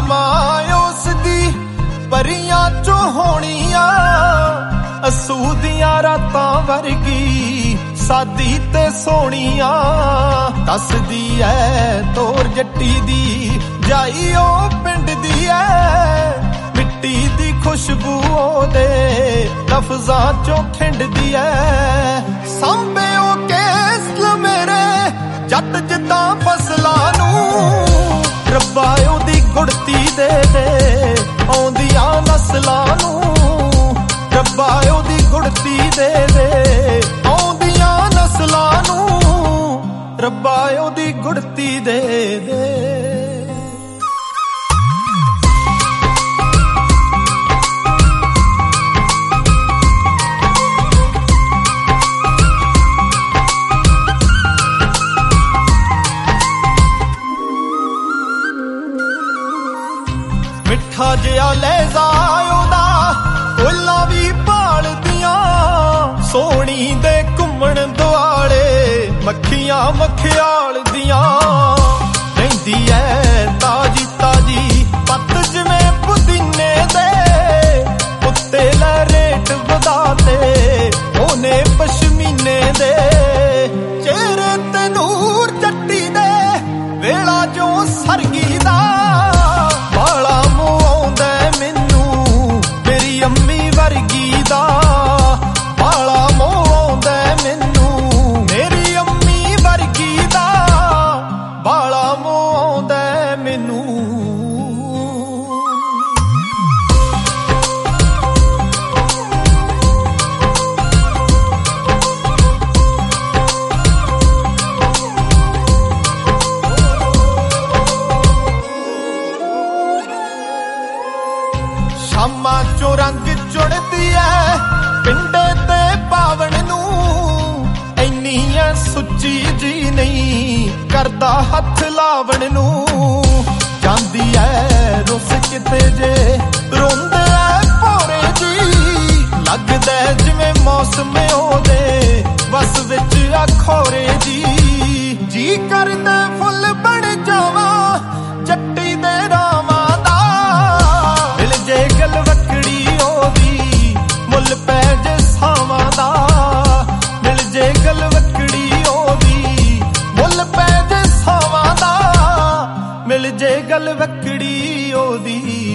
ਮਾਂ ਉਸ ਦੀ ਪਰੀਆਂ ਚੋਂ ਹੋਣੀ ਆ, ਅਸੂ ਦੀਆਂ ਰਾਤਾਂ ਵਰਗੀ ਸਾਦੀ ਤੇ ਸੋਹਣੀਆਂ। ਦੱਸਦੀ ਐ ਤੋਰ ਜੱਟੀ ਦੀ ਜਾਈ ਉਹ ਪਿੰਡ ਦੀ ਐ, ਮਿੱਟੀ ਦੀ ਖੁਸ਼ਬੂ ਉਹਦੇ ਲਫ਼ਜ਼ਾਂ ਚੋਂ ਖਿੰਡਦੀ ਐ। ਸਾਂਭੇ ਉਹ ਕੇਸ ਮੇਰੇ ਜੱਟ ਜਿੱਦਾਂ ਫਸਲਾਂ ਨੂੰ, ਰੱਬਾ ਉਹਦੀ ਗੁੜਤੀ ਦੇ ਦੇ ਆਉਂਦੀਆਂ ਨਸਲਾਂ ਨੂੰ, ਰੱਬਾ ਉਹਦੀ ਗੁੜਤੀ ਦੇ ਦੇ ਆਉਂਦੀਆਂ ਨਸਲਾਂ ਨੂੰ, ਰੱਬਾ ਉਹਦੀ ਗੁੜਤੀ ਦੇ ਦੇ। ਮਿੱਠਾ ਜਿਹਾ ਲਹਿਜ਼ਾ ਉਹਦਾ ਫੁੱਲਾਂ ਵੀ ਭਾਲਦੀਆਂ, ਸੋਹਣੀ ਦੇ ਘੁੰਮਣ ਦੁਆਲੇ ਮੱਖੀਆਂ ਮਖਿਆਲ ਦੀਆਂ। ਰਹਿੰਦੀ ਐ ਤਾਜੀ ਤਾਜੀ ਪੱਤ ਜਿਵੇਂ ਪੁਦੀਨੇ ਦੇ, ਉੱਤੇ ਲੈ ਰੇਟ ਵਧਾਤੇ ਉਹਨੇ ਪਸ਼ਮੀਨੇ ਦੇ। ਚਿਹਰੇ ਤੇ ਨੂਰ ਜੱਟੀ ਦੇ ਵੇਲਾ ਜੋ ਸਰਗੀ ਦਾ, ਬਾਲਾ ਮੂੰਹ ਆਉਂਦਾ ਮੈਨੂੰ ਮੇਰੀ ਅੰਮੀ ਵਰਗੀ ਦਾ, ਬਾਲਾ ਮੂੰਹ ਆਉਂਦਾ ਮੈਨੂੰ ਮੇਰੀ ਅੰਮੀ ਵਰਗੀ ਦਾ, ਬਾਲਾ ਮੂੰਹ ਆਉਂਦਾ ਮੈਨੂੰ। ਸ਼ਾਮਾਂ ਚੋਂ ਰੰਗ ਚੁੜਦੀ ਐ ਪਿੰਡੇ ਤੇ ਪਾਵਣ ਨੂੰ, ਇੰਨੀ ਐ ਸੁੱਚੀ ਜੀ ਨਹੀਂ ਕਰਦਾ ਹੱਥ ਲਾਵਣ ਨੂੰ। ਜਾਂਦੀ ਐ ਰੁੱਸ ਕਿਤੇ ਜੇ ਰੋਂਦੇ ਐ ਭੋਰੇ ਜੀ, ਲੱਗਦਾ ਜਿਵੇਂ ਮੌਸਮ ਉਹਦੇ ਬਸ ਵਿੱਚ ਆ ਖੋਰੇ ਜੀ। ਜੀ ਕਰਦਾ ਫੁੱਲ ਬਣ ਜਾਵਾਂ ਜੱਟੀ ਦੇ ਰਾਵਾਂ ਦਾ, ਮਿਲ ਜੇ ਗਲਵਕੜੀ ਉਹਦੀ ਮੁੱਲ ਪੈ ਜੇ ਸਾਵਾਂ ਦਾ, ਮਿਲ ਜੇ ਗਲਵਕੜੀ ਉਹਦੀ ਮੁੱਲ ਪੈ ਜੇ ਸਾਵਾਂ ਦਾ, ਮਿਲ ਜੇ ਗਲਵਕੜੀ ਉਹਦੀ।